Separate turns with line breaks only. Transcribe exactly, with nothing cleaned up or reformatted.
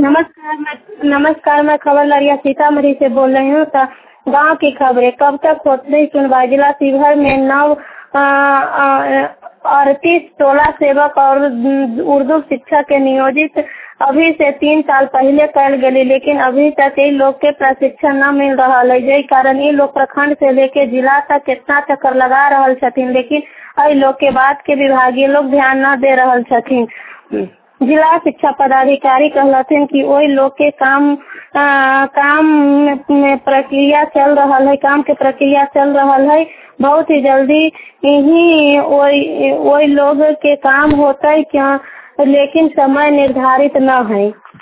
नमस्कार मैं नमस्कार मैं खबर लड़िया सीतामढ़ी से बोल रही हूँ। गांव की खबरें कब तक होती सुनवाई। जिला शिवहर में नव अड़तीस टोला सेवक और उर्दू शिक्षा के नियोजित अभी से तीन साल पहले कल गए, लेकिन अभी तक इन लोग के प्रशिक्षण न मिल रहा है। जय कारण इन लोग प्रखंड से लेके जिला तक कितना चक्कर लगा रहा छथिन, लेकिन इन लोग के बात के विभागीय लोग ध्यान न दे रहा छथिन। जिला शिक्षा पदाधिकारी कहलथिन कि वही लोग के काम आ, काम में प्रक्रिया चल रहा है काम के प्रक्रिया चल रहा है बहुत ही जल्दी ही वही वही लोग के काम होता है क्या, लेकिन समय निर्धारित न है।